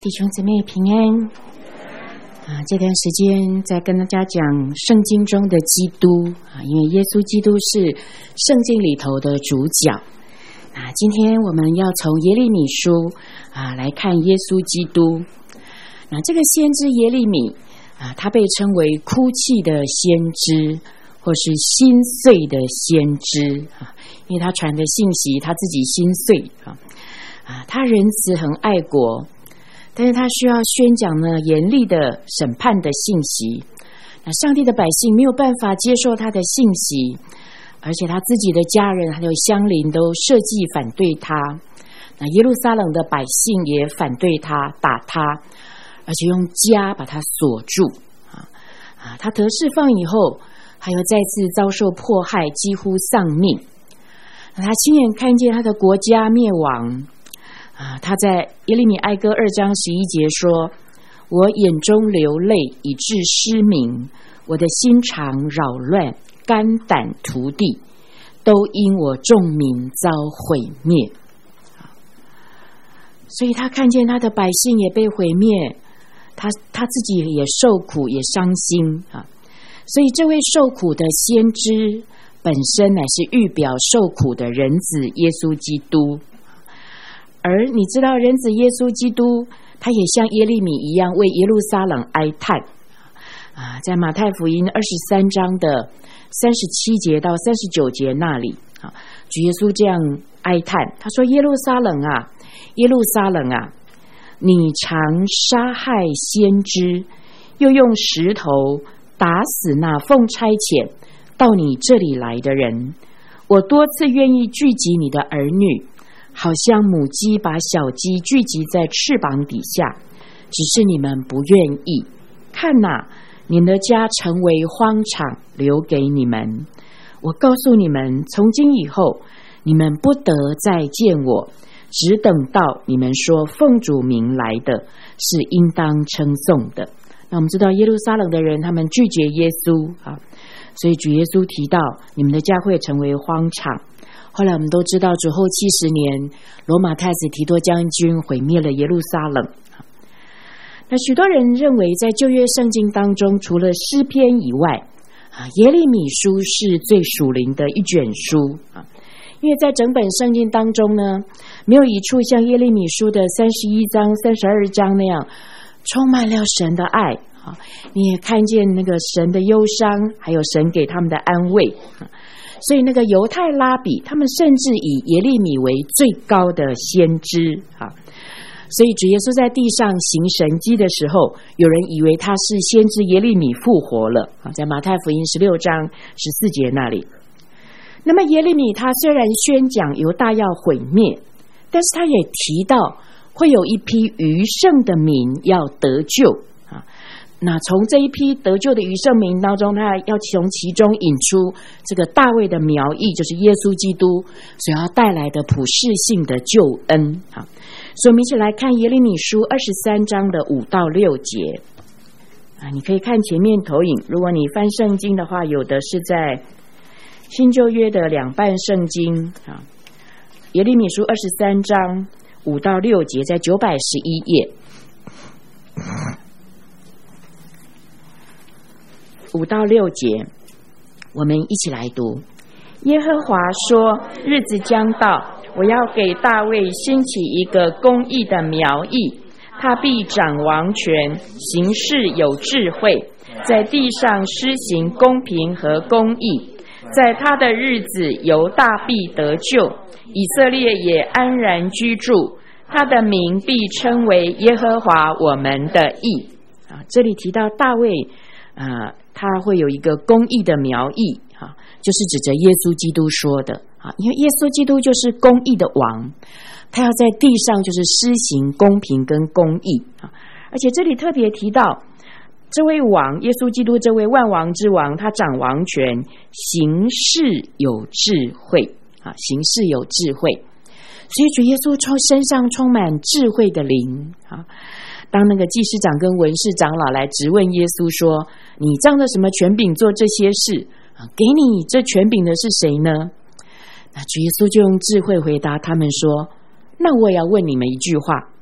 弟兄姊妹平安这段时间在跟大家讲圣经中的基督因为耶稣基督是圣经里头的主角今天我们要从耶利米书来看耶稣基督。这个先知耶利米他被称为哭泣的先知或是心碎的先知因为他传的信息他自己心碎他仁慈很爱国，但是他需要宣讲严厉的审判的信息。上帝的百姓没有办法接受他的信息，而且他自己的家人还有乡邻都设计反对他。耶路撒冷的百姓也反对他，打他，而且用枷把他锁住。他得释放以后，还有再次遭受迫害，几乎丧命。他亲眼看见他的国家灭亡。他在耶利米哀歌2章11节说：我眼中流泪以致失明，我的心肠扰乱，肝胆涂地，都因我众民遭毁灭。所以他看见他的百姓也被毁灭，他自己也受苦也伤心所以这位受苦的先知本身乃是预表受苦的人子耶稣基督。而你知道人子耶稣基督他也像耶利米一样为耶路撒冷哀叹在马太福音23章的37节到39节那里主耶稣这样哀叹，他说：耶路撒冷啊，耶路撒冷啊，你常杀害先知，又用石头打死那奉差遣到你这里来的人。我多次愿意聚集你的儿女，好像母鸡把小鸡聚集在翅膀底下，只是你们不愿意。看你们的家成为荒场，留给你们。我告诉你们，从今以后，你们不得再见我，只等到你们说奉主名来的是应当称颂的。那我们知道耶路撒冷的人他们拒绝耶稣所以主耶稣提到你们的家会成为荒场。后来我们都知道主后70年罗马太子提多将军毁灭了耶路撒冷。那许多人认为在旧约圣经当中，除了诗篇以外耶利米书是最属灵的一卷书因为在整本圣经当中呢，没有一处像耶利米书的31章32章那样充满了神的爱你也看见那个神的忧伤，还有神给他们的安慰。所以那个犹太拉比他们甚至以耶利米为最高的先知所以主耶稣在地上行神迹的时候，有人以为他是先知耶利米复活了在马太福音16章14节那里。那么耶利米他虽然宣讲犹大要毁灭，但是他也提到会有一批余剩的民要得救那从这一批得救的余剩民当中，他要从其中引出这个大卫的苗裔，就是耶稣基督所要带来的普世性的救恩所以我们一起来看耶利米书23章的5到6节你可以看前面投影，如果你翻圣经的话，有的是在新旧约的两半圣经耶利米书23章5到6节，在911页5到6节，我们一起来读。耶和华说：日子将到，我要给大卫兴起一个公义的苗裔，他必掌王权，行事有智慧，在地上施行公平和公义。在他的日子，犹大必得救，以色列也安然居住，他的名必称为耶和华我们的义这里提到大卫他会有一个公义的苗裔就是指着耶稣基督说的因为耶稣基督就是公义的王，他要在地上就是施行公平跟公义而且这里特别提到这位王耶稣基督，这位万王之王，他掌王权，行事有智慧行事有智慧。所以主耶稣身上充满智慧的灵当那个祭司长跟文士长老来质问耶稣说，你仗着什么权柄做这些事给你这权柄的是谁呢？那主耶稣就用智慧回答他们说，那我也要问你们一句话，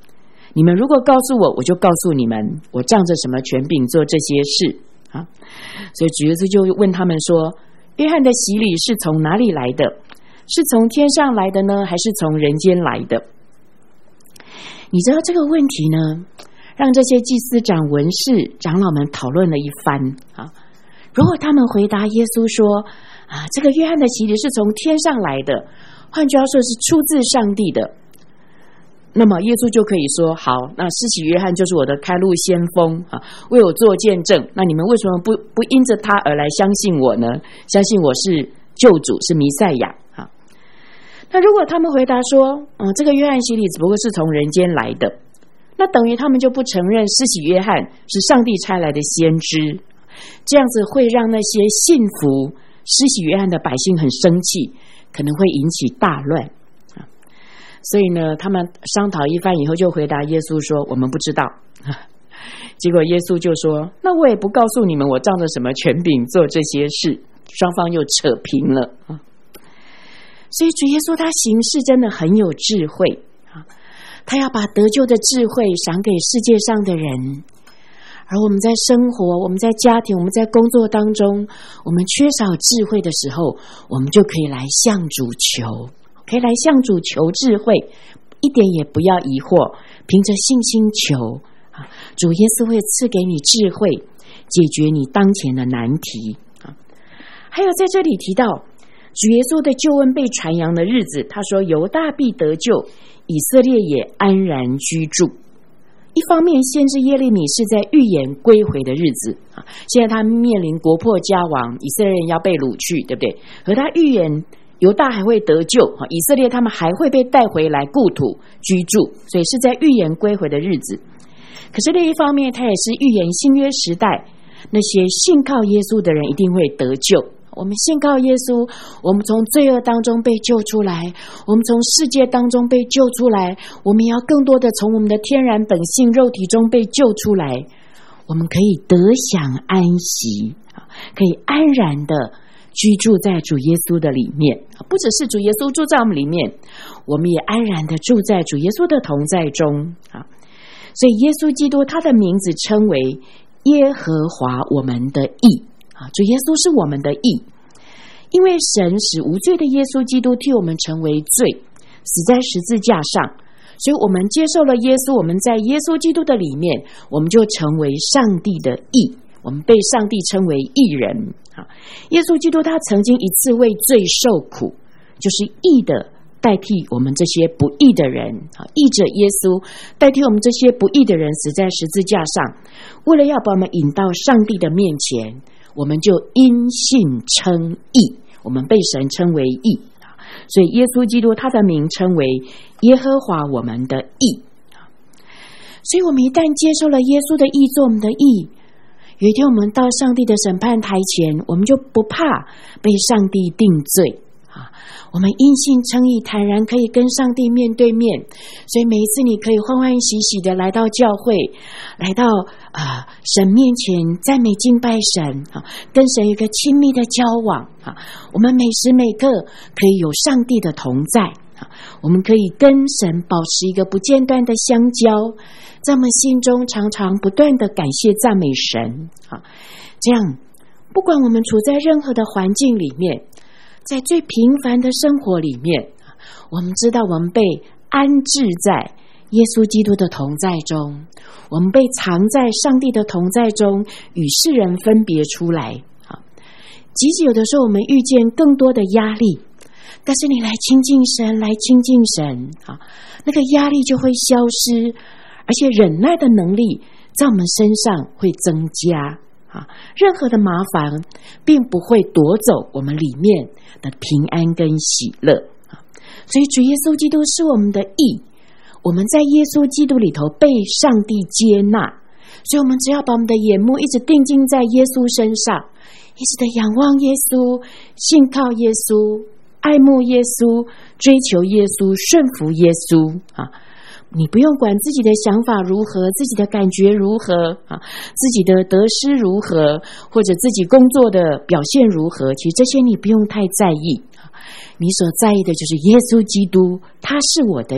你们如果告诉我，我就告诉你们，我仗着什么权柄做这些事啊？所以主耶稣就问他们说，约翰的洗礼是从哪里来的？是从天上来的呢，还是从人间来的？你知道这个问题呢，让这些祭司长、文士、长老们讨论了一番啊。如果他们回答耶稣说啊，这个约翰的洗礼是从天上来的，换句话说是出自上帝的，那么耶稣就可以说，好，那施洗约翰就是我的开路先锋啊，为我做见证。那你们为什么不因着他而来相信我呢？相信我是救主，是弥赛亚啊。那如果他们回答说，这个约翰洗礼只不过是从人间来的，那等于他们就不承认施洗约翰是上帝差来的先知，这样子会让那些信服施洗约翰的百姓很生气，可能会引起大乱。所以呢，他们商讨一番以后，就回答耶稣说，我们不知道。结果耶稣就说，那我也不告诉你们，我仗着什么权柄做这些事。双方又扯平了。所以主耶稣他行事真的很有智慧，他要把得救的智慧赏给世界上的人。而我们在生活，我们在家庭，我们在工作当中，我们缺少智慧的时候，我们就可以来向主求，可以来向主求智慧，一点也不要疑惑，凭着信心求，主耶稣会赐给你智慧，解决你当前的难题。还有在这里提到主耶稣的救恩被传扬的日子，他说犹大必得救，以色列也安然居住。一方面先知耶利米是在预言归回的日子，现在他面临国破家亡，以色列人要被掳去，对不对？和他预言犹大还会得救，以色列他们还会被带回来故土居住，所以是在预言归回的日子。可是另一方面他也是预言新约时代那些信靠耶稣的人一定会得救。我们信靠耶稣，我们从罪恶当中被救出来，我们从世界当中被救出来，我们要更多的从我们的天然本性肉体中被救出来，我们可以得享安息，可以安然的居住在主耶稣的里面。不只是主耶稣住在我们里面，我们也安然的住在主耶稣的同在中。所以耶稣基督他的名字称为耶和华我们的义，主耶稣是我们的义，因为神使无罪的耶稣基督替我们成为罪，死在十字架上，所以我们接受了耶稣，我们在耶稣基督的里面，我们就成为上帝的义，我们被上帝称为义人。耶稣基督他曾经一次为罪受苦，就是义的代替我们这些不义的人，义者耶稣代替我们这些不义的人死在十字架上，为了要把我们引到上帝的面前，我们就因信称义，我们被神称为义。所以耶稣基督他的名称为耶和华我们的义。所以我们一旦接受了耶稣的义做我们的义，有一天我们到上帝的审判台前，我们就不怕被上帝定罪，我们因信称义，坦然可以跟上帝面对面。所以每一次你可以欢欢喜喜的来到教会，来到神面前赞美敬拜神，跟神有一个亲密的交往，我们每时每刻可以有上帝的同在，我们可以跟神保持一个不间断的相交，在我们心中常常不断的感谢赞美神。这样不管我们处在任何的环境里面，在最平凡的生活里面，我们知道我们被安置在耶稣基督的同在中，我们被藏在上帝的同在中，与世人分别出来。即使有的时候我们遇见更多的压力，但是你来亲近神，来亲近神，那个压力就会消失，而且忍耐的能力在我们身上会增加。任何的麻烦并不会夺走我们里面的平安跟喜乐。所以主耶稣基督是我们的义，我们在耶稣基督里头被上帝接纳，所以我们只要把我们的眼目一直定睛在耶稣身上，一直的仰望耶稣，信靠耶稣，爱慕耶稣，追求耶稣，顺服耶稣。你不用管自己的想法如何，自己的感觉如何，自己的得失如何，或者自己工作的表现如何，其实这些你不用太在意。你所在意的就是耶稣基督，他是我的义，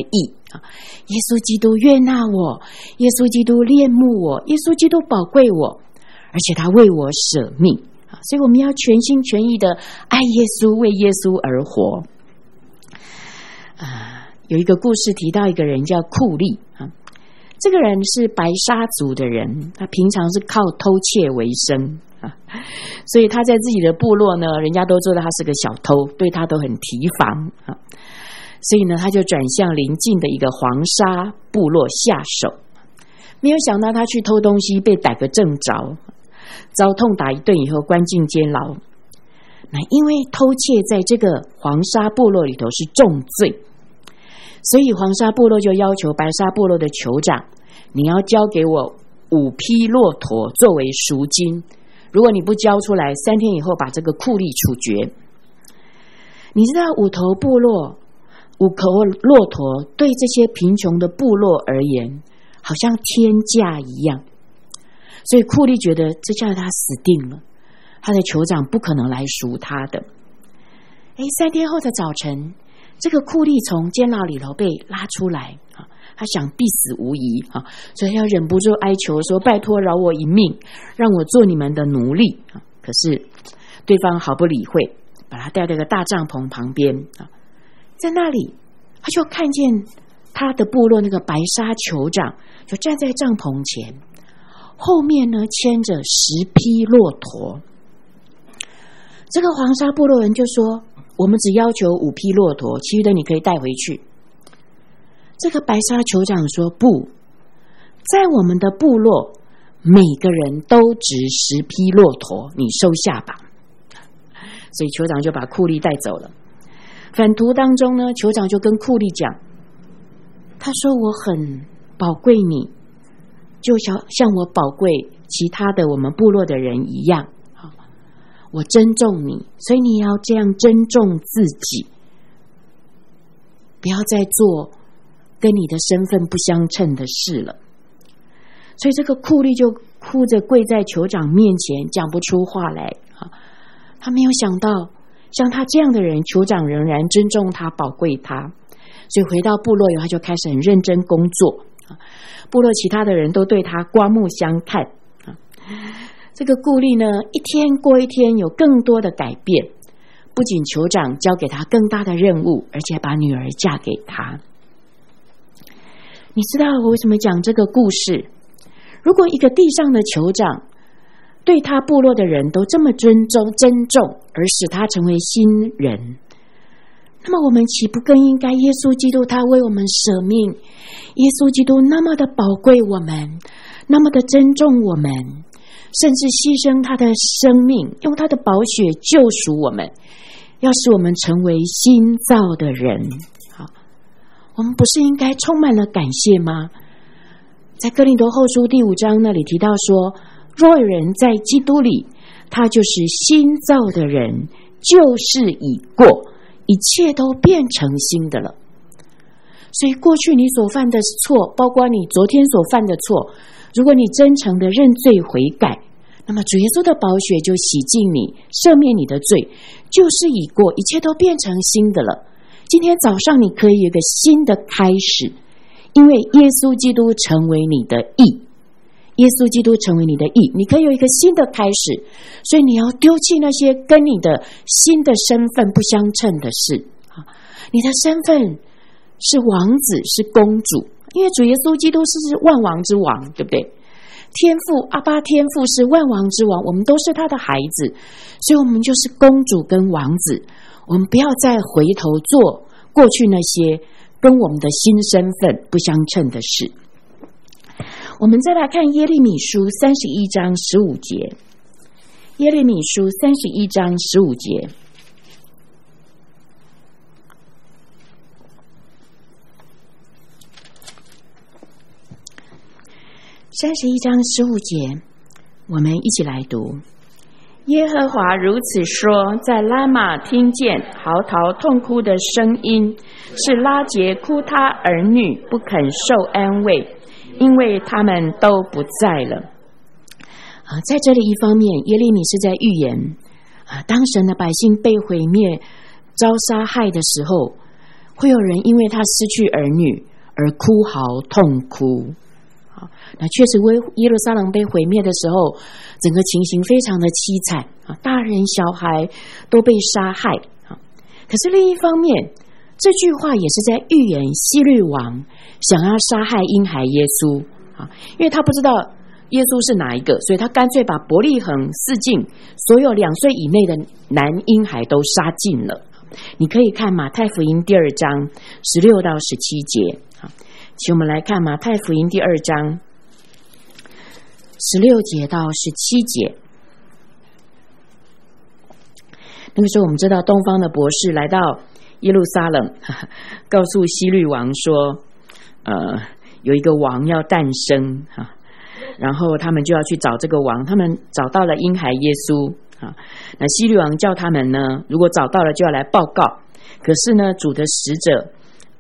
耶稣基督悦纳我，耶稣基督恋慕我，耶稣基督宝贵我，而且他为我舍命。所以我们要全心全意的爱耶稣，为耶稣而活。有一个故事提到一个人叫库利，这个人是白沙族的人，他平常是靠偷窃为生，所以他在自己的部落呢，人家都知道他是个小偷，对他都很提防，所以呢，他就转向邻近的一个黄沙部落下手。没有想到他去偷东西被逮个正着，遭痛打一顿以后关进监牢。那因为偷窃在这个黄沙部落里头是重罪，所以黄沙部落就要求白沙部落的酋长，你要交给我5匹骆驼作为赎金，如果你不交出来，3天以后把这个库利处决。你知道5头部落5头骆驼对这些贫穷的部落而言好像天价一样，所以库利觉得这下他死定了，他的酋长不可能来赎他的。3天后的早晨，这个库利从监牢里头被拉出来，他想必死无疑，所以要忍不住哀求说，拜托饶我一命，让我做你们的奴隶。可是对方毫不理会，把他带到一个大帐篷旁边，在那里他就看见他的部落那个白沙酋长就站在帐篷前，后面呢牵着10匹骆驼。这个黄沙部落人就说，我们只要求5匹骆驼，其余的你可以带回去。这个白沙酋长说，不，在我们的部落每个人都值10匹骆驼，你收下吧。所以酋长就把库利带走了。返途当中呢，酋长就跟库利讲，他说我很宝贵你，就像我宝贵其他的我们部落的人一样，我珍重你，所以你要这样珍重自己，不要再做跟你的身份不相称的事了。所以这个库利就哭着跪在酋长面前，讲不出话来。他没有想到像他这样的人，酋长仍然尊重他，宝贵他。所以回到部落以后，他就开始很认真工作，部落其他的人都对他刮目相看。这个库利呢，一天过一天，有更多的改变，不仅酋长交给他更大的任务，而且把女儿嫁给他。你知道我为什么讲这个故事？如果一个地上的酋长对他部落的人都这么珍重，而使他成为新人，那么我们岂不更应该耶稣基督他为我们舍命，耶稣基督那么的宝贵我们，那么的珍重我们，甚至牺牲他的生命，用他的宝血救赎我们，要使我们成为新造的人。好，我们不是应该充满了感谢吗？在哥林多后书第5章那里提到说，若有人在基督里，他就是新造的人，旧事已过，一切都变成新的了。所以过去你所犯的错，包括你昨天所犯的错，如果你真诚的认罪悔改，那么主耶稣的宝血就洗净你，赦免你的罪，旧事已过，一切都变成新的了。今天早上你可以有一个新的开始，因为耶稣基督成为你的义，耶稣基督成为你的义，你可以有一个新的开始。所以你要丢弃那些跟你的新的身份不相称的事。你的身份是王子，是公主，因为主耶稣基督是万王之王，对不对？天父阿爸天父是万王之王，我们都是他的孩子，所以我们就是公主跟王子。我们不要再回头做过去那些跟我们的新身份不相称的事。我们再来看耶利米书31章15节，耶利米书31章15节，15节，我们一起来读。耶和华如此说，在拉玛听见嚎啕痛哭的声音，是拉结哭他儿女不肯受安慰，因为他们都不在了。在这里一方面，耶利米是在预言当神的百姓被毁灭遭杀害的时候，会有人因为他失去儿女而哭嚎痛哭。那确实耶路撒冷被毁灭的时候，整个情形非常的凄惨啊，大人小孩都被杀害啊。可是另一方面，这句话也是在预言希律王想要杀害婴孩耶稣啊，因为他不知道耶稣是哪一个，所以他干脆把伯利恒四境所有2岁以内的男婴孩都杀尽了。你可以看马太福音第2章16到17节。请我们来看马太福音第2章16节到17节。那个时候我们知道东方的博士来到耶路撒冷，告诉希律王说有一个王要诞生，然后他们就要去找这个王，他们找到了婴孩耶稣。那希律王叫他们呢，如果找到了就要来报告。可是呢，主的使者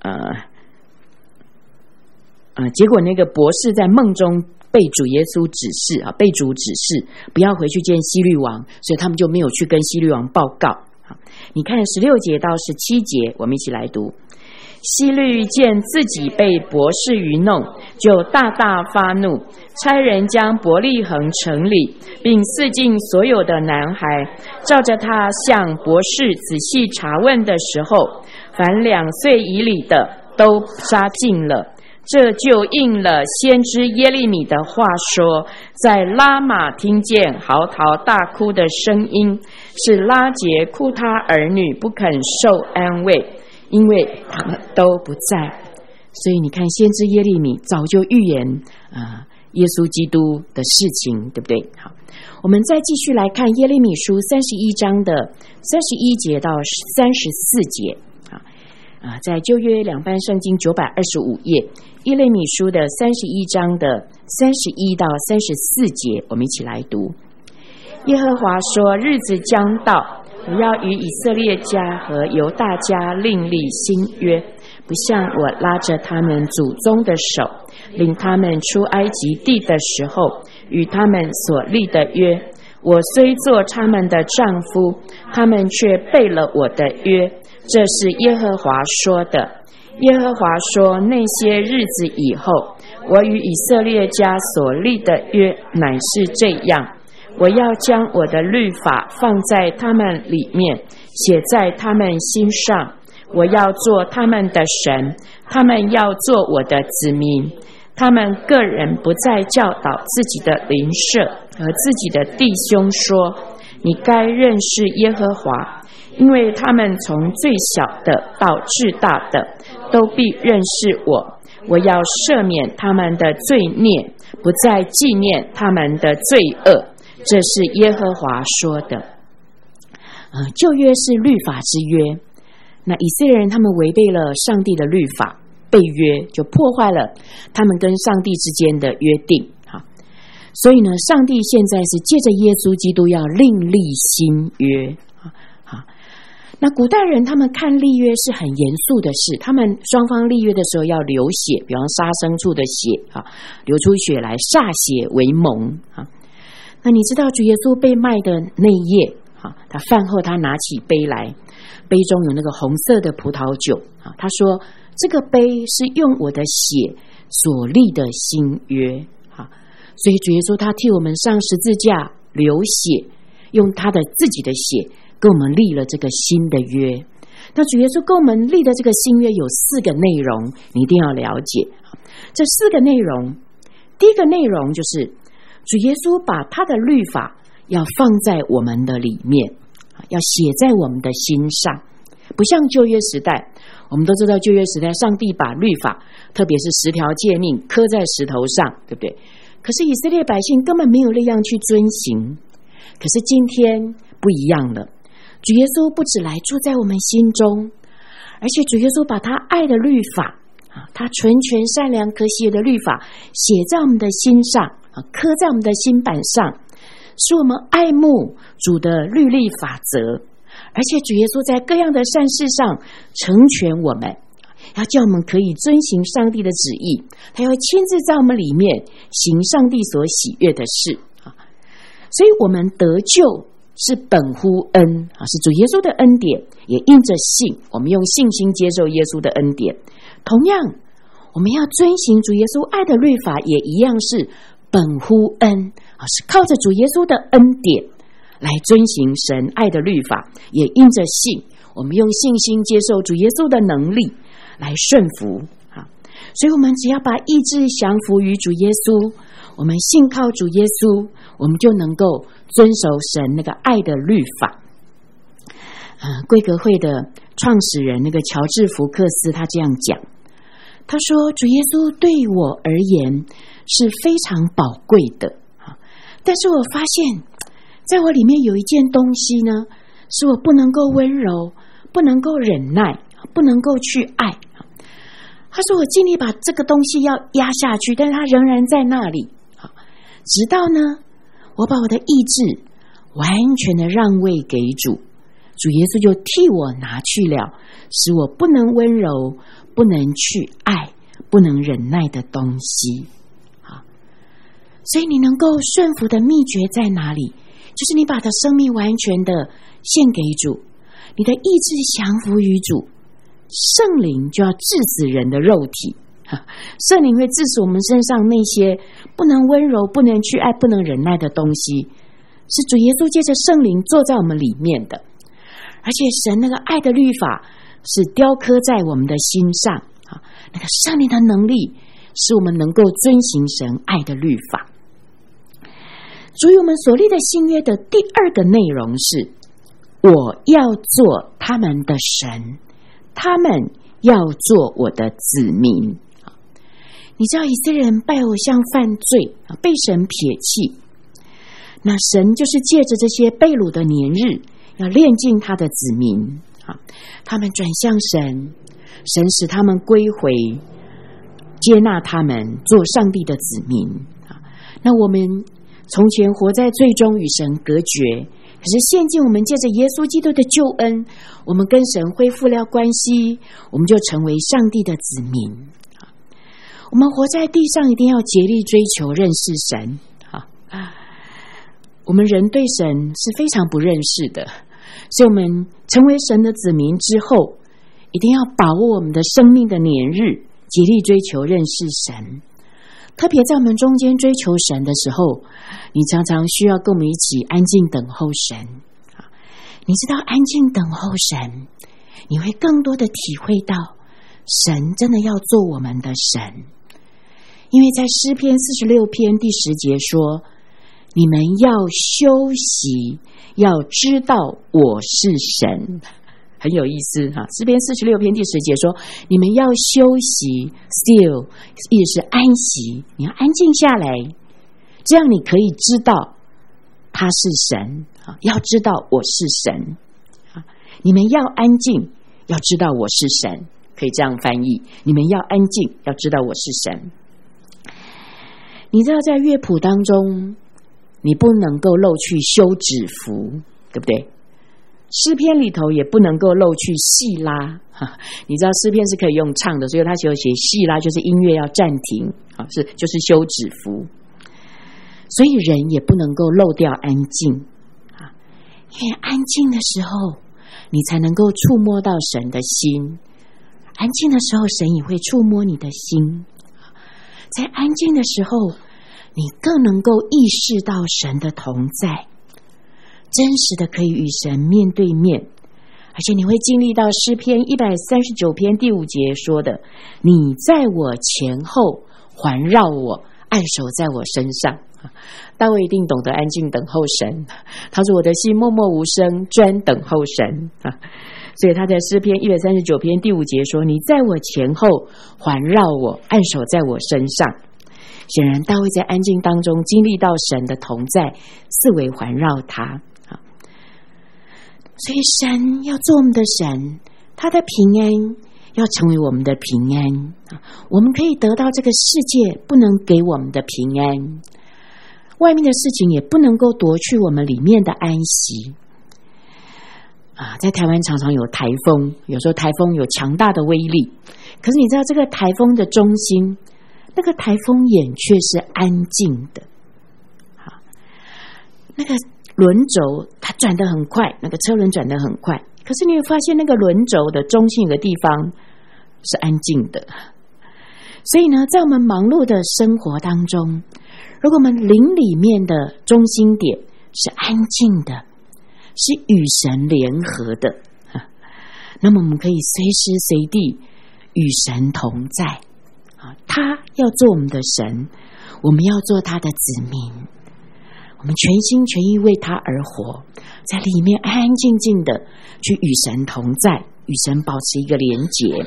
结果那个博士在梦中被主耶稣指示被主指示不要回去见希律王，所以他们就没有去跟希律王报告。你看16节到17节，我们一起来读。希律见自己被博士愚弄，就大大发怒，差人将伯利恒城里并四境所有的男孩，照着他向博士仔细查问的时候，凡2岁以里的都杀尽了。这就应了先知耶利米的话说，在拉玛听见嚎啕大哭的声音，是拉结哭他儿女不肯受安慰，因为他们都不在。所以你看，先知耶利米早就预言耶稣基督的事情，对不对？好，我们再继续来看耶利米书31章的31节到34节。在旧约两班圣经925页，耶利米书的31章的31到34节，我们一起来读。耶和华说，日子将到，我要与以色列家和犹大家另立新约，不像我拉着他们祖宗的手，领他们出埃及地的时候与他们所立的约。我虽做他们的丈夫，他们却背了我的约，这是耶和华说的。耶和华说，那些日子以后，我与以色列家所立的约乃是这样，我要将我的律法放在他们里面，写在他们心上，我要做他们的神，他们要做我的子民。他们个人不再教导自己的邻舍和自己的弟兄说，你该认识耶和华，因为他们从最小的到至大的都必认识我。我要赦免他们的罪孽，不再纪念他们的罪恶，这是耶和华说的。旧约是律法之约，那以色列人他们违背了上帝的律法，背约，就破坏了他们跟上帝之间的约定。所以呢，上帝现在是借着耶稣基督要另立新约。那古代人他们看立约是很严肃的事，他们双方立约的时候要流血，比方杀牲畜的血流出血来，歃血为盟。那你知道主耶稣被卖的那一夜，他饭后他拿起杯来，杯中有那个红色的葡萄酒，他说这个杯是用我的血所立的新约。所以主耶稣他替我们上十字架流血，用他的自己的血跟我们立了这个新的约。那主耶稣跟我们立的这个新约有4个内容，你一定要了解。这4个内容，第一个内容就是主耶稣把他的律法要放在我们的里面，要写在我们的心上。不像旧约时代，我们都知道旧约时代上帝把律法，特别是10条诫命刻在石头上，对不对？可是以色列百姓根本没有力量去遵行。可是今天不一样了，主耶稣不只来住在我们心中，而且主耶稣把他爱的律法，他纯全善良可喜的律法写在我们的心上，刻在我们的心板上，使我们爱慕主的律例法则。而且主耶稣在各样的善事上成全我们，要叫我们可以遵行上帝的旨意，他要亲自在我们里面行上帝所喜悦的事。所以我们得救是本乎恩，是主耶稣的恩典，也因着信，我们用信心接受耶稣的恩典。同样我们要遵行主耶稣爱的律法，也一样是本乎恩，是靠着主耶稣的恩典来遵行神爱的律法，也因着信，我们用信心接受主耶稣的能力来顺服。所以我们只要把意志降服于主耶稣，我们信靠主耶稣，我们就能够遵守神那个爱的律法。贵格会的创始人那个乔治福克斯他这样讲，他说主耶稣对我而言是非常宝贵的，但是我发现在我里面有一件东西呢，是我不能够温柔，不能够忍耐，不能够去爱。他说我尽力把这个东西要压下去，但是它仍然在那里，直到呢我把我的意志完全的让位给主，主耶稣就替我拿去了使我不能温柔，不能去爱，不能忍耐的东西。所以你能够顺服的秘诀在哪里？就是你把的生命完全的献给主，你的意志降服于主，圣灵就要治死人的肉体，圣灵会治死我们身上那些不能温柔，不能去爱，不能忍耐的东西，是主耶稣借着圣灵坐在我们里面的。而且神那个爱的律法是雕刻在我们的心上，那个圣灵的能力使我们能够遵行神爱的律法。主与我们所立的新约的第二个内容是，我要做他们的神，他们要做我的子民。你知道以色列人拜偶像犯罪，被神撇弃，那神就是借着这些被掳的年日要炼净他的子民，他们转向神，神使他们归回，接纳他们做上帝的子民。那我们从前活在罪中，与神隔绝，可是现今我们借着耶稣基督的救恩，我们跟神恢复了关系，我们就成为上帝的子民。我们活在地上一定要竭力追求认识神。我们人对神是非常不认识的，所以我们成为神的子民之后，一定要把握我们的生命的年日，竭力追求认识神。特别在我们中间追求神的时候，你常常需要跟我们一起安静等候神。你知道安静等候神，你会更多的体会到神真的要做我们的神。因为在诗篇46篇第10节说，你们要休息，要知道我是神。很有意思哈，诗篇46篇第10节说，你们要休息 still， 意思是安息，你要安静下来，这样你可以知道他是神，要知道我是神。你们要安静，要知道我是神，可以这样翻译，你们要安静，要知道我是神。你知道在乐谱当中，你不能够漏去休止符，对不对？诗篇里头也不能够漏去细拉，你知道诗篇是可以用唱的，所以他就写细拉，就是音乐要暂停，就是休止符。所以人也不能够漏掉安静，因为安静的时候，你才能够触摸到神的心。安静的时候，神也会触摸你的心。在安静的时候，你更能够意识到神的同在，真实的可以与神面对面，而且你会经历到诗篇139篇第5节说的，你在我前后环绕我，按手在我身上。大卫一定懂得安静等候神，他说我的心默默无声，专等候神。所以他在诗篇139篇第5节说，你在我前后环绕我，按手在我身上。显然大卫在安静当中经历到神的同在，四围环绕他。所以神要做我们的神，他的平安要成为我们的平安。我们可以得到这个世界不能给我们的平安，外面的事情也不能够夺去我们里面的安息。在台湾常常有台风，有时候台风有强大的威力，可是你知道这个台风的中心，那个台风眼却是安静的。那个轮轴它转得很快，那个车轮转得很快，可是你会发现那个轮轴的中心有个地方是安静的。 所以呢，在我们忙碌的生活当中，如果我们灵里面的中心点是安静的，是与神联合的，那么我们可以随时随地与神同在。他要做我们的神，我们要做他的子民，我们全心全意为他而活，在里面安安静静的去与神同在，与神保持一个连结。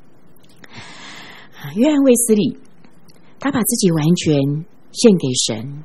约翰卫斯理他把自己完全献给神，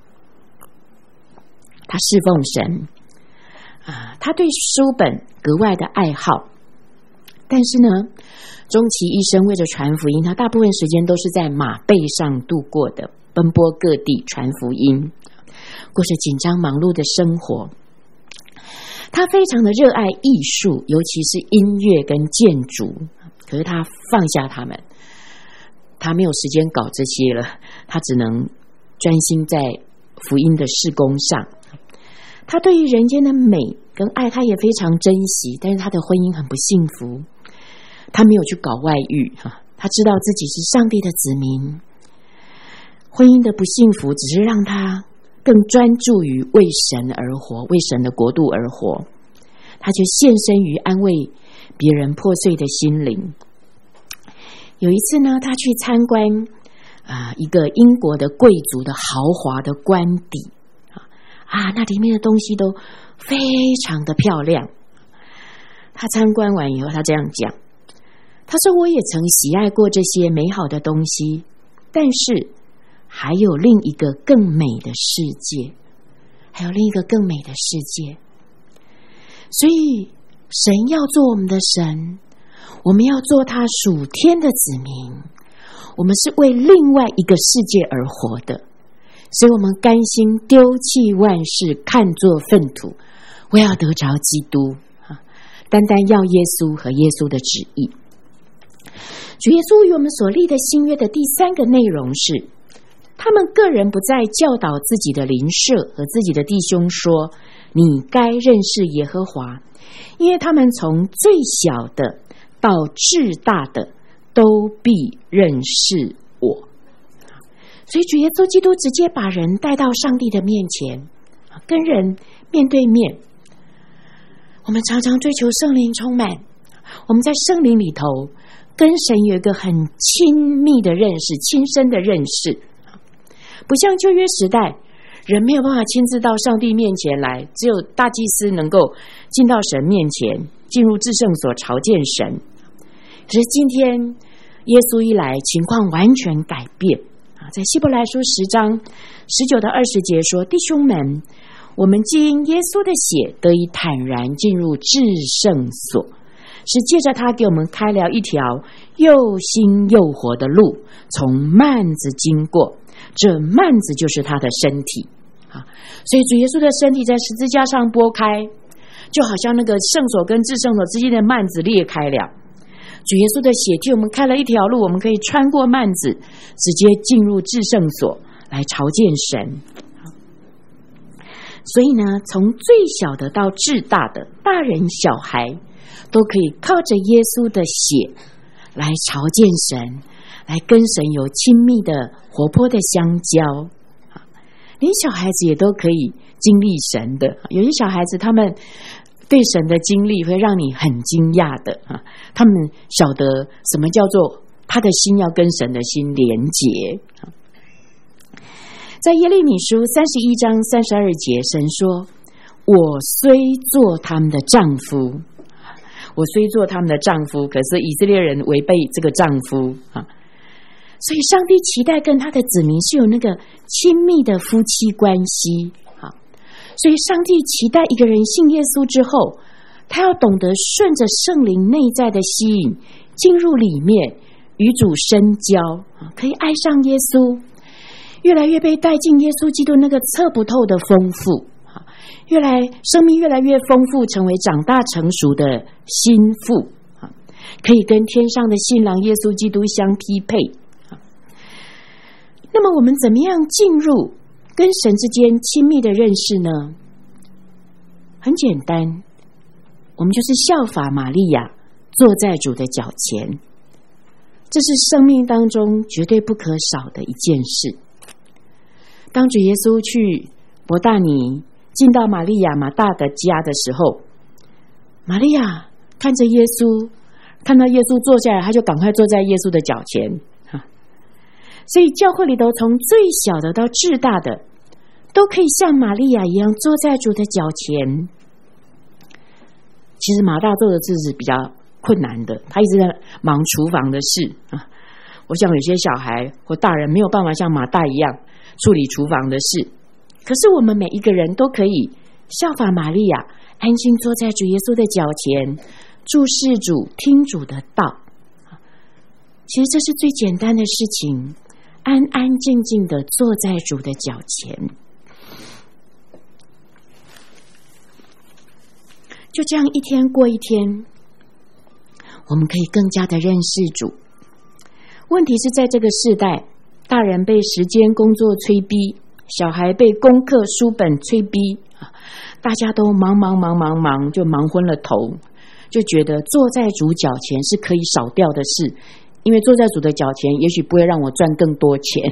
他侍奉神他对书本格外的爱好，但是呢，终其一生为着传福音，他大部分时间都是在马背上度过的，奔波各地传福音，过着紧张忙碌的生活。他非常的热爱艺术，尤其是音乐跟建筑，可是他放下他们，他没有时间搞这些了，他只能专心在福音的事工上。他对于人间的美跟爱他也非常珍惜，但是他的婚姻很不幸福，他没有去搞外遇，他知道自己是上帝的子民。婚姻的不幸福只是让他更专注于为神而活，为神的国度而活，他就献身于安慰别人破碎的心灵。有一次呢，他去参观一个英国的贵族的豪华的官邸那里面的东西都非常的漂亮。他参观完以后，他这样讲，他说：我也曾喜爱过这些美好的东西，但是还有另一个更美的世界，还有另一个更美的世界。所以神要做我们的神，我们要做他属天的子民，我们是为另外一个世界而活的，所以我们甘心丢弃万事，看作粪土，我要得着基督，单单要耶稣和耶稣的旨意。主耶稣与我们所立的新约的第3个内容是，他们个人不再教导自己的邻舍和自己的弟兄说，你该认识耶和华，因为他们从最小的到至大的都必认识我。所以主耶稣基督直接把人带到上帝的面前，跟人面对面。我们常常追求圣灵充满，我们在圣灵里头跟神有一个很亲密的认识，亲身的认识。不像旧约时代，人没有办法亲自到上帝面前来，只有大祭司能够进到神面前，进入至圣所朝见神。可是今天耶稣一来，情况完全改变。在希伯来书10章19到20节说，弟兄们，我们既因耶稣的血得以坦然进入至圣所，是借着他给我们开了一条又新又活的路，从幔子经过，这幔子就是他的身体。所以主耶稣的身体在十字架上拨开，就好像那个圣所跟至圣所之间的幔子裂开了，主耶稣的血替我们开了一条路，我们可以穿过幔子，直接进入至圣所来朝见神。所以呢，从最小的到至大的，大人小孩都可以靠着耶稣的血来朝见神，来跟神有亲密的活泼的相交。连小孩子也都可以经历神的，有些小孩子他们对神的经历会让你很惊讶的，他们晓得什么叫做他的心要跟神的心连结。在耶利米书31章32节，神说，我虽做他们的丈夫，我虽做他们的丈夫，可是以色列人违背这个丈夫所以上帝期待跟他的子民是有那个亲密的夫妻关系。所以上帝期待一个人信耶稣之后，他要懂得顺着圣灵内在的吸引，进入里面与主深交，可以爱上耶稣，越来越被带进耶稣基督那个测不透的丰富，生命越来越丰富，成为长大成熟的心腹，可以跟天上的新郎耶稣基督相匹配。那么我们怎么样进入跟神之间亲密的认识呢？很简单，我们就是效法玛利亚，坐在主的脚前， 这是生命当中绝对不可少的一件事。当主耶稣去伯大尼进到玛利亚马大的家的时候，玛利亚看着耶稣，看到耶稣坐下来，他就赶快坐在耶稣的脚前。所以教会里头从最小的到至大的都可以像玛利亚一样坐在主的脚前。其实马大做的事是比较困难的，他一直在忙厨房的事啊。我想有些小孩或大人没有办法像马大一样处理厨房的事，可是我们每一个人都可以效法玛利亚，安心坐在主耶稣的脚前，注视主，听主的道。其实这是最简单的事情，安安静静的坐在主的脚前。就这样一天过一天，我们可以更加的认识主。问题是在这个世代，大人被时间工作催逼，小孩被功课书本催逼，大家都忙，就忙昏了头，就觉得坐在主脚前是可以少掉的事，因为坐在主的脚前也许不会让我赚更多钱。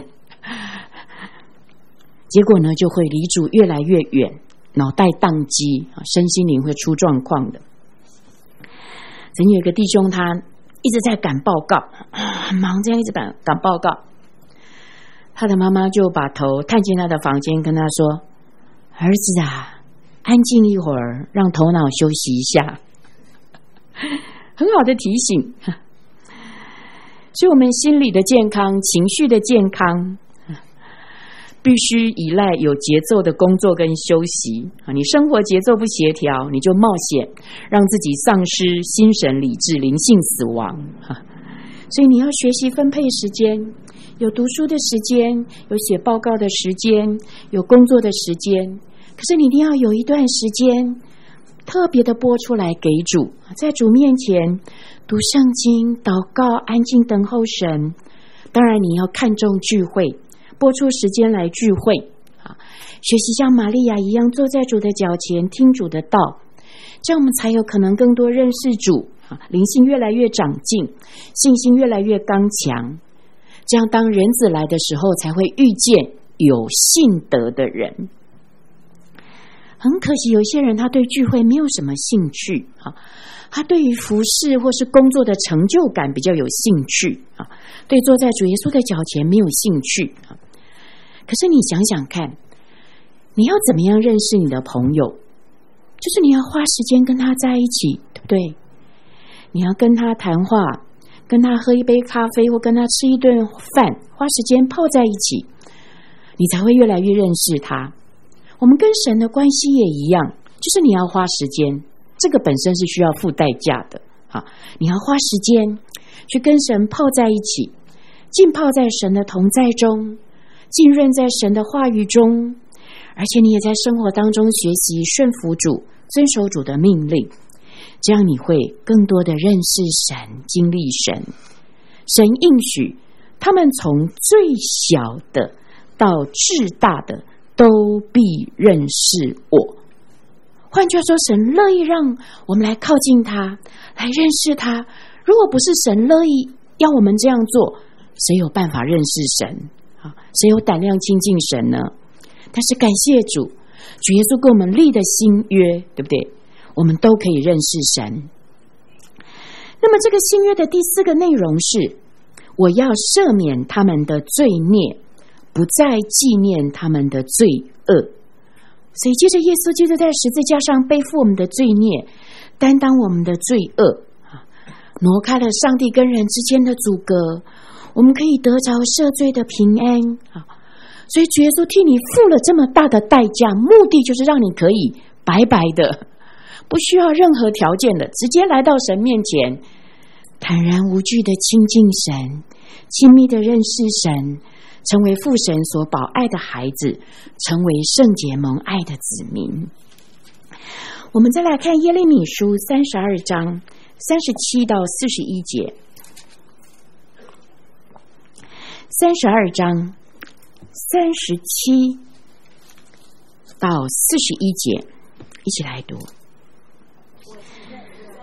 结果呢，就会离主越来越远，脑袋宕机，身心灵会出状况的。曾经有一个弟兄，他一直在赶报告，很忙，这样一直赶报告。他的妈妈就把头探进他的房间，跟他说：“儿子啊，安静一会儿，让头脑休息一下。”很好的提醒。所以我们心理的健康、情绪的健康，必须依赖有节奏的工作跟休息。你生活节奏不协调，你就冒险让自己丧失心神理智、灵性死亡。所以你要学习分配时间，有读书的时间，有写报告的时间，有工作的时间。可是你一定要有一段时间特别的拨出来给主，在主面前读圣经、祷告、安静等候神。当然你要看重聚会，拨出时间来聚会，学习像玛利亚一样坐在主的脚前听主的道，这样我们才有可能更多认识主，灵性越来越长进，信心越来越刚强。这样当人子来的时候，才会遇见有信德的人。很可惜有些人他对聚会没有什么兴趣，他对于服事或是工作的成就感比较有兴趣，对坐在主耶稣的脚前没有兴趣。可是你想想看，你要怎么样认识你的朋友？就是你要花时间跟他在一起，对不对？你要跟他谈话，跟他喝一杯咖啡，或跟他吃一顿饭，花时间泡在一起，你才会越来越认识他。我们跟神的关系也一样，就是你要花时间，这个本身是需要付代价的。你要花时间去跟神泡在一起，浸泡在神的同在中，浸润在神的话语中，而且你也在生活当中学习顺服主，遵守主的命令，这样你会更多的认识神，经历神。神应许他们从最小的到至大的都必认识我。换句话说，神乐意让我们来靠近他，来认识他。如果不是神乐意要我们这样做，谁有办法认识神？谁有胆量亲近神呢？但是感谢主，主耶稣跟我们立的新约，对不对？我们都可以认识神。那么这个新约的第4个内容是，我要赦免他们的罪孽，不再纪念他们的罪恶。所以接着耶稣就在十字架上背负我们的罪孽，担当我们的罪恶，挪开了上帝跟人之间的阻隔，我们可以得着赦罪的平安。所以主耶稣替你付了这么大的代价，目的就是让你可以白白的，不需要任何条件的，直接来到神面前，坦然无惧的亲近神，亲密的认识神，成为父神所宝爱的孩子，成为圣洁蒙爱的子民。我们再来看耶利米书32章37到41节。32章37到41节，一起来读。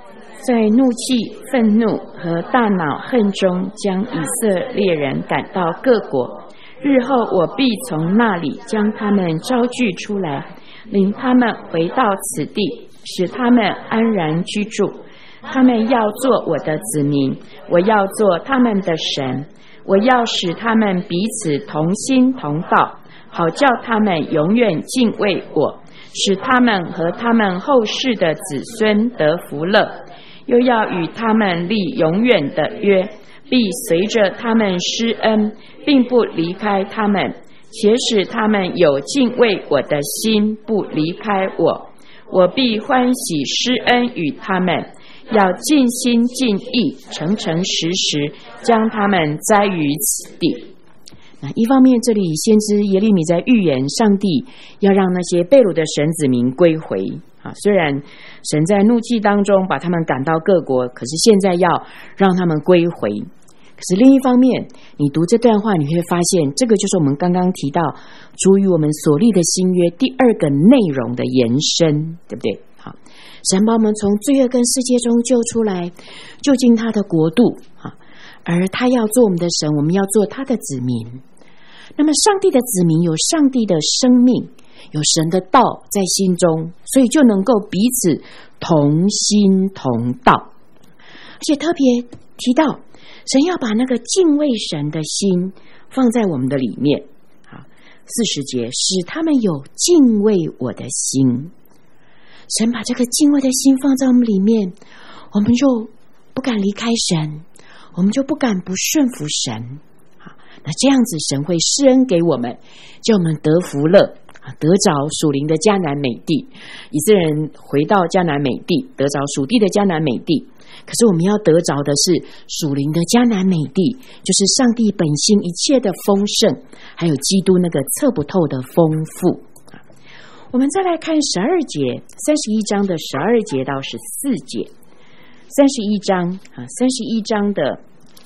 在怒气、愤怒和大恼恨中将以色列人赶到各国。日后我必从那里将他们招聚出来，领他们回到此地，使他们安然居住。他们要做我的子民，我要做他们的神。我要使他们彼此同心同道，好叫他们永远敬畏我，使他们和他们后世的子孙得福乐。又要与他们立永远的约，必随着他们施恩，并不离开他们，且使他们有敬畏我的心，不离开我。我必欢喜施恩与他们，要尽心尽意，诚诚实实将他们栽于此地。那一方面，这里先知耶利米在预言上帝要让那些被掳的神子民归回啊，虽然神在怒气当中把他们赶到各国，可是现在要让他们归回。可是另一方面，你读这段话，你会发现这个就是我们刚刚提到主与我们所立的新约第二个内容的延伸，对不对？好，神把我们从罪恶跟世界中救出来，救进他的国度啊，而他要做我们的神，我们要做他的子民。那么上帝的子民有上帝的生命，有神的道在心中，所以就能够彼此同心同道。而且特别提到神要把那个敬畏神的心放在我们的里面。好，40节，使他们有敬畏我的心。神把这个敬畏的心放在我们里面，我们就不敢离开神，我们就不敢不顺服神。那这样子神会施恩给我们，叫我们得福乐，得着属灵的迦南美地。以色列人回到迦南美地，得着属地的迦南美地。可是我们要得着的是属灵的迦南美地，就是上帝本性一切的丰盛，还有基督那个测不透的丰富。我们再来看12节，31章的12节到14节。31章的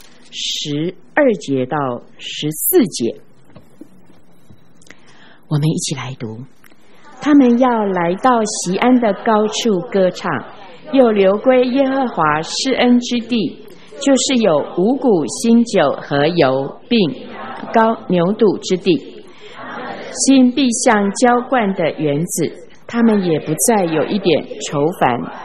12节到14节，我们一起来读。他们要来到锡安的高处歌唱，又流归耶和华施恩之地，就是有五谷新酒和油，并高牛犊之地。心必像浇灌的园子，他们也不再有一点愁烦。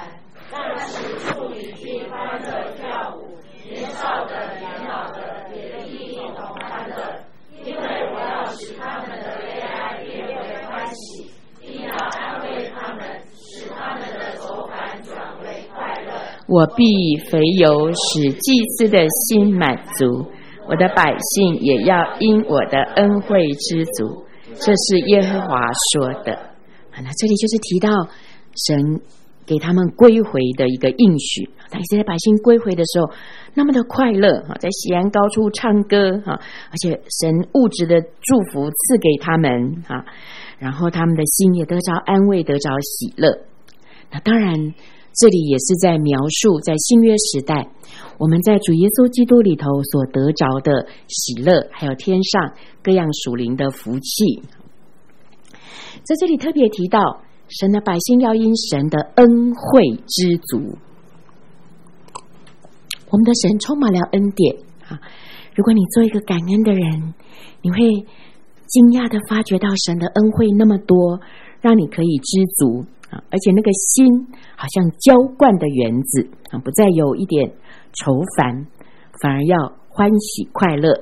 我必肥油使祭司的心满足，我的百姓也要因我的恩惠知足。这是耶和华说的。那这里就是提到神给他们归回的一个应许。当以色列百姓归回的时候，那么的快乐，在锡安高处唱歌，而且神物质的祝福赐给他们，然后他们的心也得着安慰，得着喜乐。那当然这里也是在描述在新约时代我们在主耶稣基督里头所得着的喜乐，还有天上各样属灵的福气。在这里特别提到神的百姓要因神的恩惠知足。我们的神充满了恩典，如果你做一个感恩的人，你会惊讶地发觉到神的恩惠那么多，让你可以知足，而且那个心好像浇灌的园子，不再有一点愁烦，反而要欢喜快乐。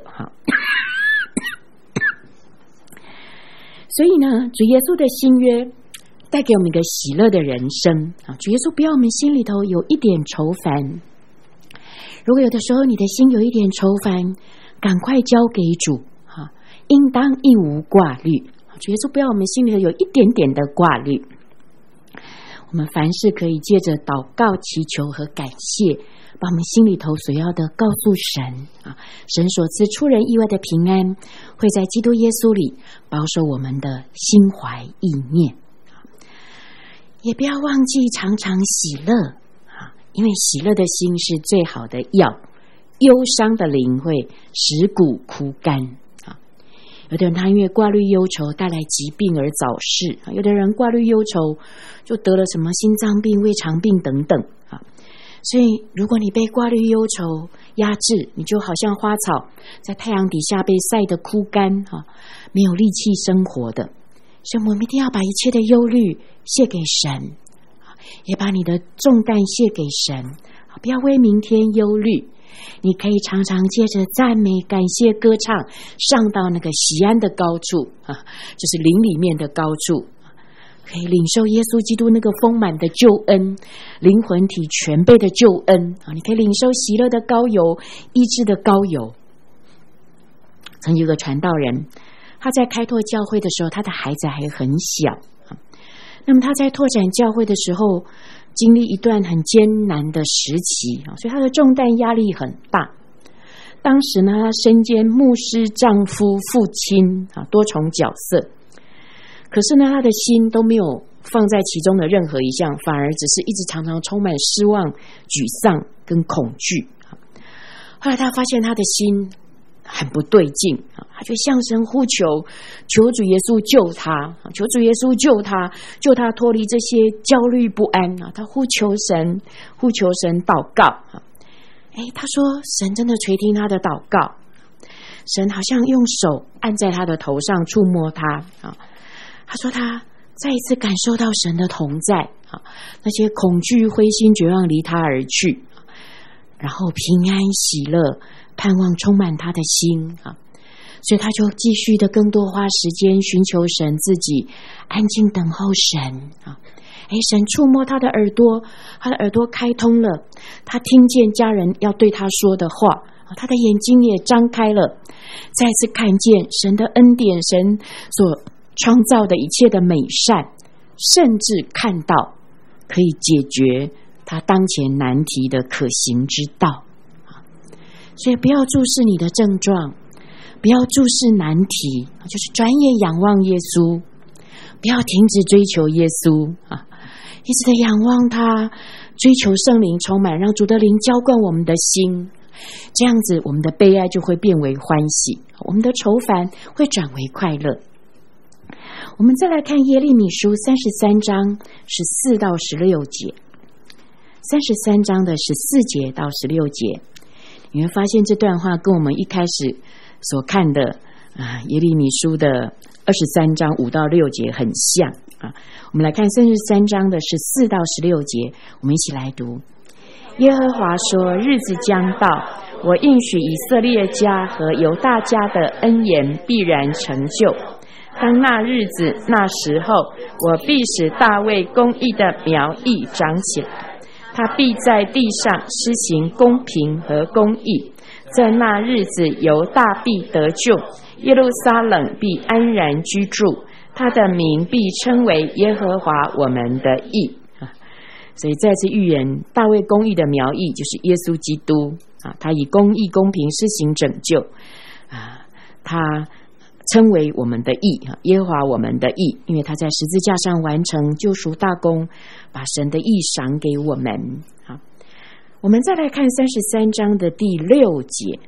所以呢，主耶稣的新约带给我们一个喜乐的人生。主耶稣不要我们心里头有一点愁烦。如果有的时候你的心有一点愁烦，赶快交给主，应当一无挂虑。主耶稣不要我们心里头有一点点的挂虑。我们凡事可以借着祷告、祈求和感谢，把我们心里头所要的告诉神。神所赐出人意外的平安，会在基督耶稣里保守我们的心怀意念。也不要忘记常常喜乐，因为喜乐的心是最好的药，忧伤的灵会使骨枯干。有的人他因为挂虑忧愁带来疾病而早逝，有的人挂虑忧愁就得了什么心脏病、胃肠病等等。 所以如果你被挂虑忧愁压制，你就好像花草在太阳底下被晒得枯干，没有力气生活的。所以我们一定要把一切的忧虑卸给神，也把你的重担卸给神，不要为明天忧虑。你可以常常借着赞美、感谢、歌唱，上到那个喜安的高处，就是灵里面的高处，可以领受耶稣基督那个丰满的救恩，灵魂体全备的救恩。你可以领受喜乐的膏油，医治的膏油。曾经有个传道人，他在开拓教会的时候，他的孩子还很小，那么他在拓展教会的时候经历一段很艰难的时期，所以他的重担压力很大。当时呢，他身兼牧师、丈夫、父亲多重角色，可是呢，他的心都没有放在其中的任何一项，反而只是一直常常充满失望、沮丧跟恐惧。后来他发现他的心很不对劲，他就向神呼求，求主耶稣救他，求主耶稣救他，救他脱离这些焦虑不安。他呼求神祷告。他说神真的垂听他的祷告，神好像用手按在他的头上触摸他。他说他再一次感受到神的同在，那些恐惧、灰心、绝望离他而去，然后平安喜乐盼望充满他的心，所以他就继续的更多花时间寻求神，自己安静等候神。神触摸他的耳朵，他的耳朵开通了，他听见家人要对他说的话，他的眼睛也张开了，再次看见神的恩典，神所创造的一切的美善，甚至看到可以解决他当前难题的可行之道。所以不要注视你的症状，不要注视难题，就是转眼仰望耶稣，不要停止追求耶稣，一直的仰望他，追求圣灵充满，让主的灵浇灌我们的心，这样子我们的悲哀就会变为欢喜，我们的愁烦会转为快乐。我们再来看耶利米书33章14到16节，33章的14节到16节，你会发现这段话跟我们一开始所看的耶利米书的23章5到6节很像。我们来看33章的14到16节，我们一起来读。耶和华说，日子将到，我应许以色列家和犹大家的恩言必然成就。当那日子那时候，我必使大卫公义的苗裔长起来，他必在地上施行公平和公义。在那日子，犹大必得救，耶路撒冷必安然居住，他的名必称为耶和华我们的义。所以再次预言大卫公义的苗裔就是耶稣基督，他以公义公平施行拯救，他称为我们的义，耶和华我们的义，因为他在十字架上完成救赎大功，把神的义赏给我们。我们再来看33章的第6节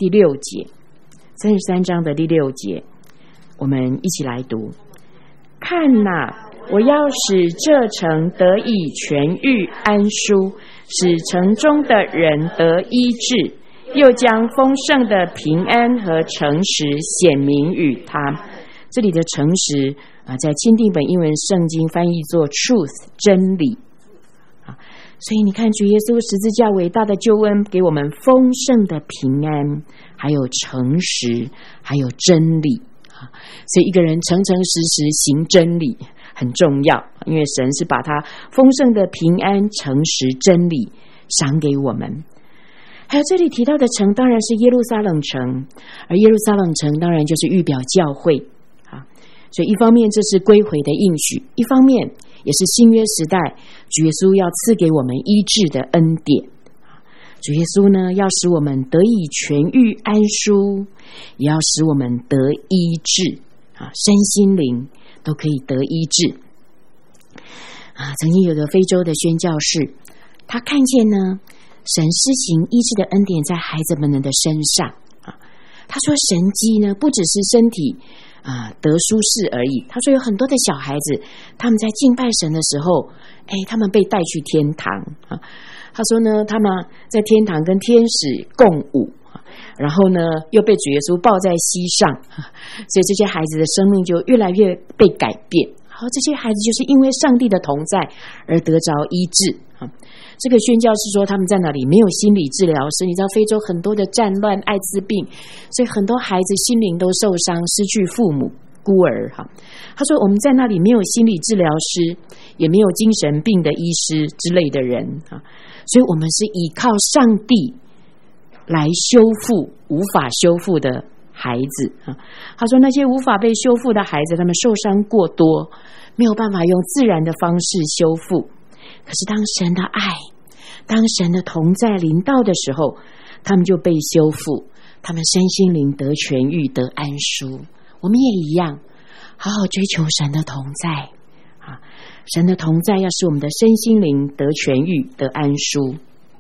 ，33章的第6节，我们一起来读。看哪，我要使这城得以痊愈安舒，使城中的人得医治，又将丰盛的平安和诚实显明与他。这里的诚实在钦定本英文圣经翻译作 truth 真理。所以你看，主耶稣十字架伟大的救恩给我们丰盛的平安，还有诚实，还有真理。所以一个人诚诚实实行真理很重要，因为神是把他丰盛的平安、诚实、真理赏给我们。还有这里提到的城当然是耶路撒冷城，而耶路撒冷城当然就是预表教会。所以一方面这是归回的应许，一方面也是新约时代主耶稣要赐给我们医治的恩典。主耶稣呢，要使我们得以痊愈安舒，也要使我们得医治，身心灵都可以得医治。曾经有个非洲的宣教士，他看见呢神施行医治的恩典在孩子们的身上。他说神迹呢不只是身体得舒适而已，他说有很多的小孩子他们在敬拜神的时候，他们被带去天堂， 他说呢，他们在天堂跟天使共舞，然后呢又被主耶稣抱在膝上，所以这些孩子的生命就越来越被改变。好，这些孩子就是因为上帝的同在而得着医治。这个宣教士说他们在那里没有心理治疗师，你知道非洲很多的战乱、艾滋病，所以很多孩子心灵都受伤，失去父母，孤儿。他说我们在那里没有心理治疗师，也没有精神病的医师之类的人，所以我们是依靠上帝来修复无法修复的孩子。他说那些无法被修复的孩子，他们受伤过多，没有办法用自然的方式修复。可是当神的爱，当神的同在临到的时候，他们就被修复，他们身心灵得痊愈，得安舒。我们也一样，好好追求神的同在。神的同在要使我们的身心灵得痊愈，得安舒。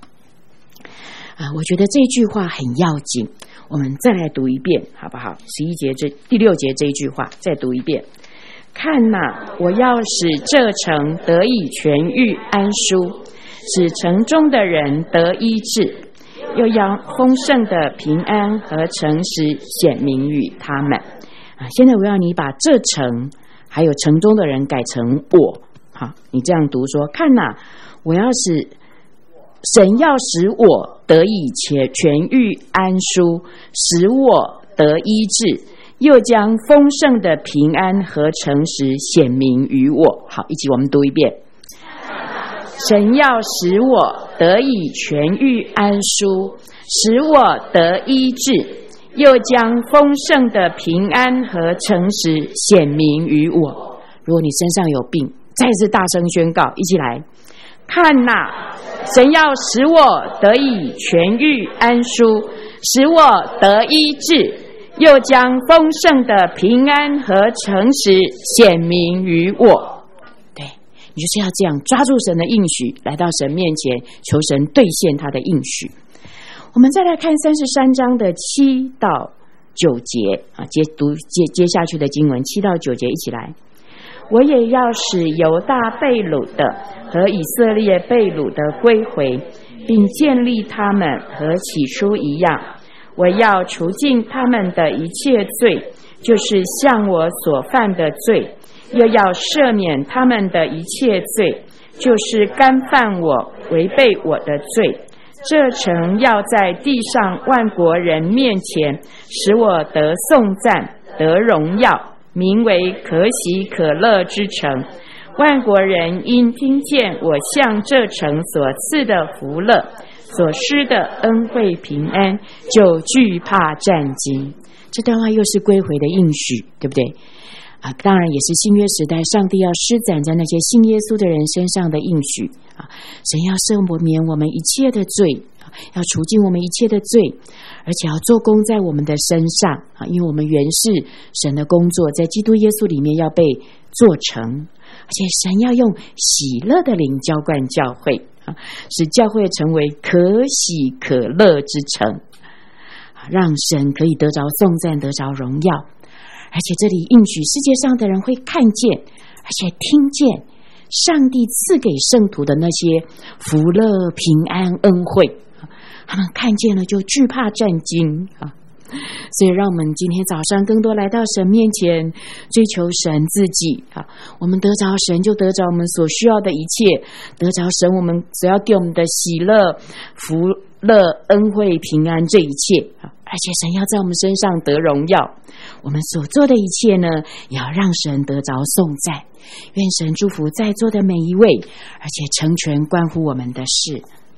我觉得这句话很要紧，我们再来读一遍好不好？11节第6节这一句话再读一遍。看哪，我要使这城得以痊愈安舒，使城中的人得医治，又要丰盛的平安和诚实显明于他们。现在我要你把这城还有城中的人改成我。好，你这样读说，看哪，我要使神要使我得以痊愈安舒，使我得医治，又将丰盛的平安和诚实显明于我。好，一起我们读一遍。神要使我得以痊愈安舒，使我得医治，又将丰盛的平安和诚实显明于我。如果你身上有病，再次大声宣告，一起来。看哪，神要使我得以痊愈安舒，使我得医治，又将丰盛的平安和诚实显明于我。对，你就是要这样抓住神的应许，来到神面前求神兑现他的应许。我们再来看33章的7到9节接下去的经文7到9节，一起来。我也要使犹大被掳的和以色列被掳的归回，并建立他们和起初一样。我要除尽他们的一切罪，就是向我所犯的罪，又要赦免他们的一切罪，就是干犯我、违背我的罪。这城要在地上万国人面前，使我得颂赞，得荣耀，名为可喜可乐之城。万国人因听见我向这城所赐的福乐，所施的恩惠平安，就惧怕战惊。这段话又是归回的应许，对不对？当然也是新约时代上帝要施展在那些信耶稣的人身上的应许。神要赦免我们一切的罪，要除尽我们一切的罪，而且要做工在我们的身上，因为我们原是神的工作，在基督耶稣里面要被做成，而且神要用喜乐的灵浇灌教会，使教会成为可喜可乐之城，让神可以得着颂赞，得着荣耀。而且这里应许世界上的人会看见，而且听见上帝赐给圣徒的那些福乐、平安、恩惠，他们看见了就惧怕战惊。所以让我们今天早上更多来到神面前，追求神自己。我们得着神，就得着我们所需要的一切，得着神我们所要给我们的喜乐、福乐、恩惠、平安，这一切。而且神要在我们身上得荣耀，我们所做的一切呢，也要让神得着颂赞。愿神祝福在座的每一位，而且成全关乎我们的事。